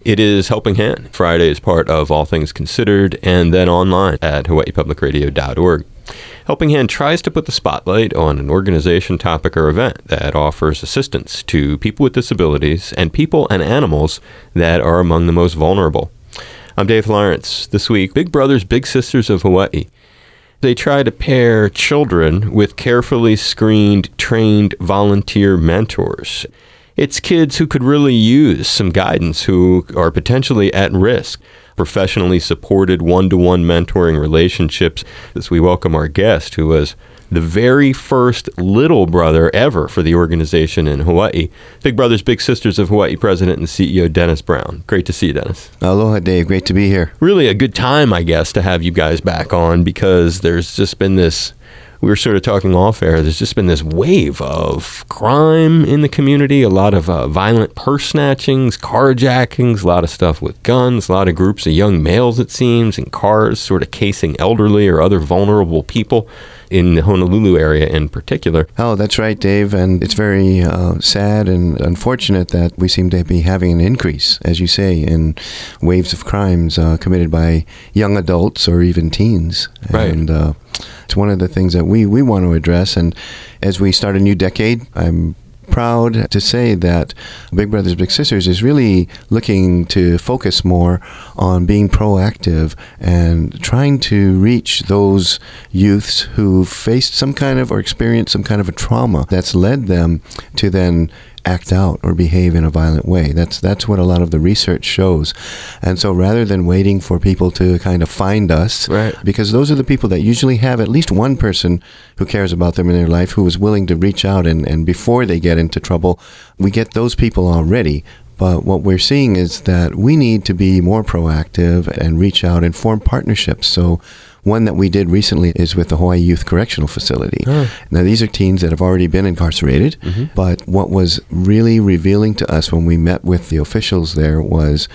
It is Helping Hand. Friday is part of All Things Considered, and then online at hawaiipublicradio.org. Helping Hand tries to put the spotlight on an organization, topic, or event that offers assistance to people with disabilities and people and animals that are among the most vulnerable. I'm Dave Lawrence. This week, Big Brothers Big Sisters of Hawaii. They try to pair children with carefully screened, trained volunteer mentors. It's kids who could really use some guidance, who are potentially at risk. Professionally supported one-to-one mentoring relationships. As we welcome our guest, who was the very first little brother ever for the organization in Hawaii. Big Brothers Big Sisters of Hawaii President and CEO Dennis Brown. Great to see you, Dennis. Aloha, Dave. Great to be here. Really a good time, I guess, to have you guys back on, because there's just been this, we were sort of talking off air, there's just been this wave of crime in the community, a lot of violent purse snatchings, carjackings, a lot of stuff with guns, a lot of groups of young males, it seems, in cars, sort of casing elderly or other vulnerable people in the Honolulu area in particular. Oh, that's right, Dave. And it's very sad and unfortunate that we seem to be having an increase, as you say, in waves of crimes committed by young adults or even teens. Right. And it's one of the things that we want to address. And as we start a new decade, I'm proud to say that Big Brothers Big Sisters is really looking to focus more on being proactive and trying to reach those youths who faced some kind of or experienced some kind of a trauma that's led them to then act out or behave in a violent way. That's what a lot of the research shows. And so rather than waiting for people to kind of find us, right, because those are the people that usually have at least one person who cares about them in their life, who is willing to reach out, and before they get into trouble, we get those people already. But what we're seeing is that we need to be more proactive and reach out and form partnerships. So one that we did recently is with the Hawaii Youth Correctional Facility. Now, these are teens that have already been incarcerated, but what was really revealing to us when we met with the officials there was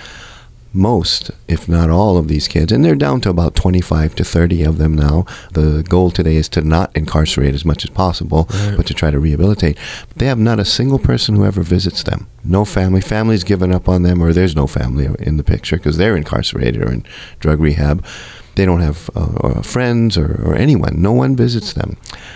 most, if not all, of these kids, and they're down to about 25 to 30 of them now. The goal today is to not incarcerate as much as possible, but to try to rehabilitate. But they have not a single person who ever visits them. No family. Family's given up on them, or there's no family in the picture because they're incarcerated or in drug rehab. They don't have friends or anyone. No one visits them.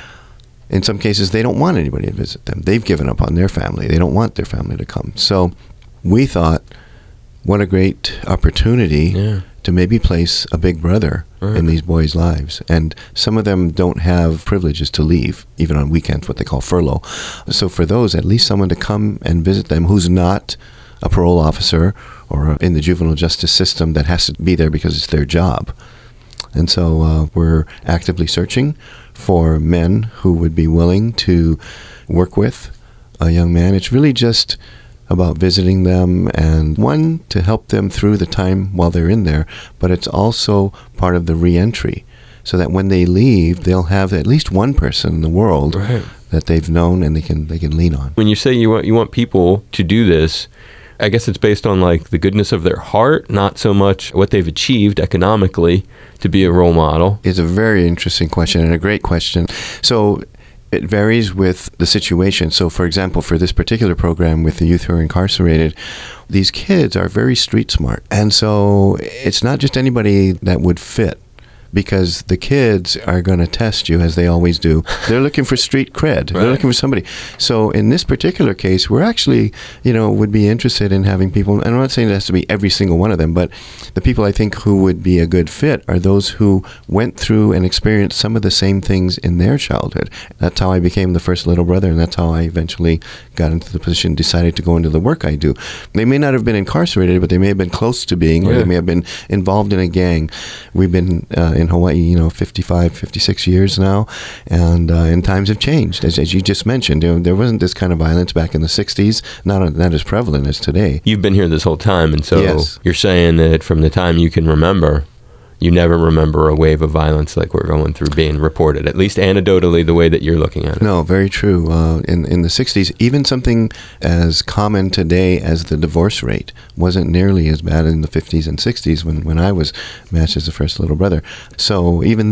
In some cases, they don't want anybody to visit them. They've given up on their family. They don't want their family to come. So we thought, what a great opportunity to maybe place a big brother in these boys' lives. And some of them don't have privileges to leave, even on weekends, what they call furlough. So for those, at least someone to come and visit them who's not a parole officer or in the juvenile justice system that has to be there because it's their job. And so we're actively searching for men who would be willing to work with a young man. It's really just about visiting them and, one, to help them through the time while they're in there, but it's also part of the reentry, so that when they leave, they'll have at least one person in the world that they've known and they can lean on. When you say you want people to do this, I guess it's based on like the goodness of their heart, not so much what they've achieved economically to be a role model. It's a very interesting question and a great question. So it varies with the situation. So, for example, for this particular program with the youth who are incarcerated, these kids are very street smart. And so it's not just anybody that would fit, because the kids are going to test you, as they always do. They're looking for street cred. They're looking for somebody. So in this particular case, we're actually, would be interested in having people, and I'm not saying it has to be every single one of them, but the people I think who would be a good fit are those who went through and experienced some of the same things in their childhood. That's how I became the first little brother, and that's how I eventually got into the position, decided to go into the work I do. They may not have been incarcerated, but they may have been close to being, or they may have been involved in a gang. We've been in Hawaii, 55, 56 years now, and times have changed. As you just mentioned, there wasn't this kind of violence back in the 60s, not as prevalent as today. You've been here this whole time, and so you're saying that from the time you can remember, you never remember a wave of violence like we're going through being reported, at least anecdotally, the way that you're looking at it. No, very true. In the 60s, even something as common today as the divorce rate wasn't nearly as bad in the 50s and 60s when I was matched as the first little brother. So even that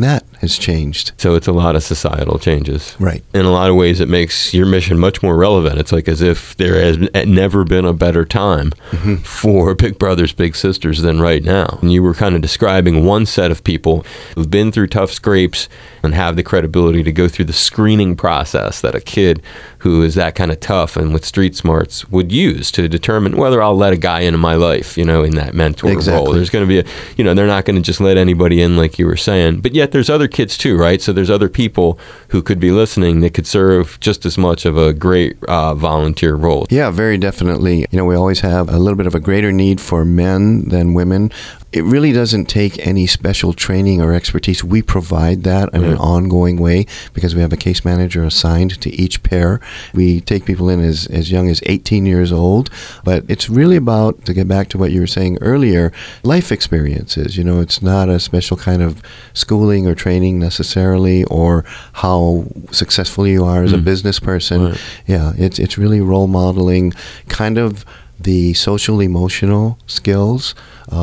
has changed. So it's a lot of societal changes. Right. In a lot of ways, it makes your mission much more relevant. It's like as if there has never been a better time for Big Brothers, Big Sisters than right now. And you were kind of describing one set of people who've been through tough scrapes and have the credibility to go through the screening process that a kid who is that kind of tough and with street smarts would use to determine whether I'll let a guy into my life, in that mentor role. There's going to be they're not going to just let anybody in like you were saying. But yet there's other kids too, right? So there's other people who could be listening that could serve just as much of a great volunteer role. Yeah, very definitely. We always have a little bit of a greater need for men than women. It really doesn't take any special training or expertise. We provide that in an ongoing way because we have a case manager assigned to each pair. We take people in as young as 18 years old, but it's really about, to get back to what you were saying earlier, life experiences. It's not a special kind of schooling or training necessarily, or how successful you are as a business person. Right. Yeah, it's really role modeling kind of the social emotional skills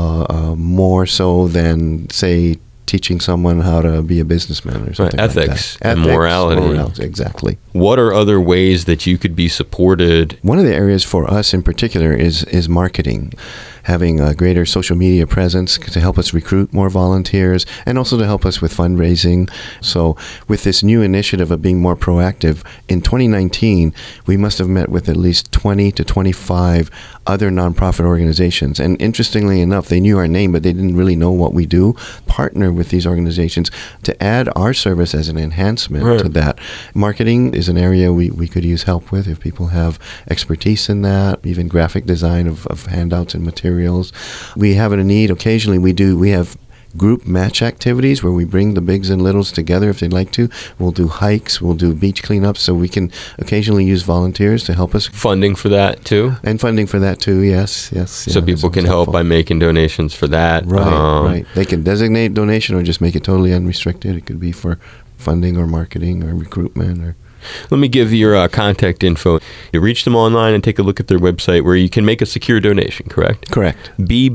more so than, say, teaching someone how to be a businessman or something. Ethics like that. And morality. Exactly. What are other ways that you could be supported? One of the areas for us in particular is marketing. Having a greater social media presence to help us recruit more volunteers and also to help us with fundraising. So with this new initiative of being more proactive, in 2019, we must have met with at least 20 to 25 other nonprofit organizations. And interestingly enough, they knew our name, but they didn't really know what we do. Partner with these organizations to add our service as an enhancement to that. Marketing is an area we could use help with if people have expertise in that, even graphic design of handouts and materials. We have a need. Occasionally we have group match activities where we bring the bigs and littles together if they'd like to. We'll do hikes, we'll do beach cleanups, so we can occasionally use volunteers to help us. Funding for that too? And funding for that too, yes. So people can help by making donations for that. Right. They can designate donation or just make it totally unrestricted. It could be for funding or marketing or recruitment or... Let me give your contact info. You reach them online and take a look at their website where you can make a secure donation, correct? Correct.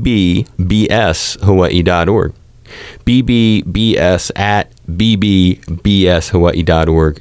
BBBSHawaii.org. BBBS at BBBSHawaii.org.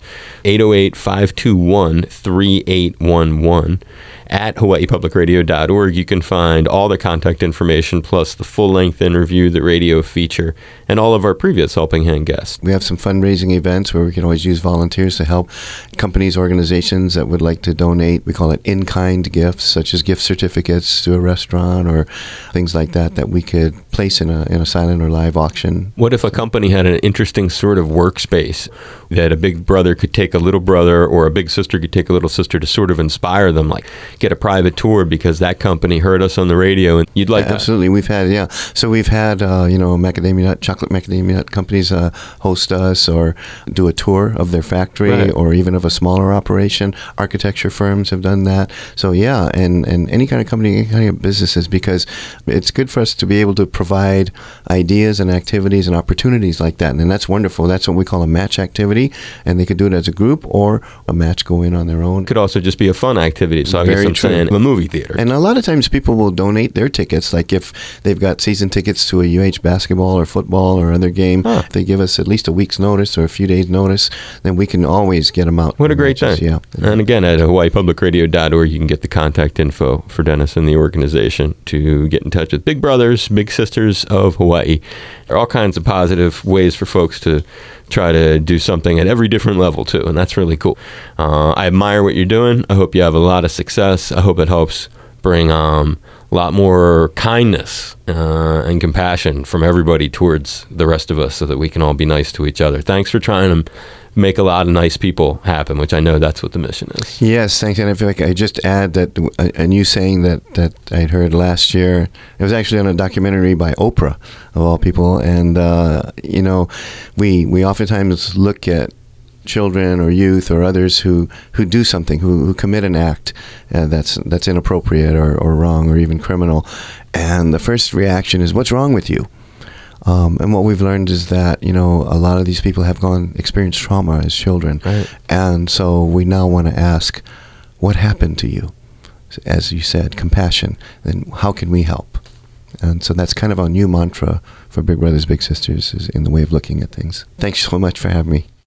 808-521-3811. At hawaiipublicradio.org, you can find all the contact information plus the full-length interview, the radio feature, and all of our previous Helping Hand guests. We have some fundraising events where we can always use volunteers to help companies, organizations that would like to donate. We call it in-kind gifts, such as gift certificates to a restaurant or things like that we could place in a silent or live auction. What if a company had an interesting sort of workspace that a big brother could take a little brother or a big sister could take a little sister to sort of inspire them, like get a private tour because that company heard us on the radio and you'd like Absolutely. We've had macadamia nut, chocolate macadamia nut companies host us or do a tour of their factory or even of a smaller operation. Architecture firms have done that. So and any kind of company, any kind of businesses, because it's good for us to be able to provide ideas and activities and opportunities like that. And that's wonderful. That's what we call a match activity. And they could do it as a group or a match go in on their own. It could also just be a fun activity. So I guess I'm saying a movie theater. And a lot of times people will donate their tickets. Like if they've got season tickets to a UH basketball or football or other game, if they give us at least a week's notice or a few days' notice, then we can always get them out. What a great thing. Yeah. And again, at hawaiipublicradio.org, you can get the contact info for Dennis and the organization to get in touch with Big Brothers, Big Sisters of Hawaii. There are all kinds of positive ways for folks to try to do something at every different level, too, and that's really cool. I admire what you're doing. I hope you have a lot of success. I hope it helps bring a lot more kindness and compassion from everybody towards the rest of us so that we can all be nice to each other. Thanks for trying to make a lot of nice people happen, which I know that's what the mission is. Yes, thanks. And I feel like I just add that a new saying that I'd heard last year. It was actually on a documentary by Oprah, of all people. And, we oftentimes look at children or youth or others who do something, who commit an act that's inappropriate or wrong or even criminal. And the first reaction is, what's wrong with you? And what we've learned is that, a lot of these people have experienced trauma as children. Right. And so we now want to ask, what happened to you? As you said, compassion. Then how can we help? And so that's kind of our new mantra for Big Brothers Big Sisters is in the way of looking at things. Thanks so much for having me.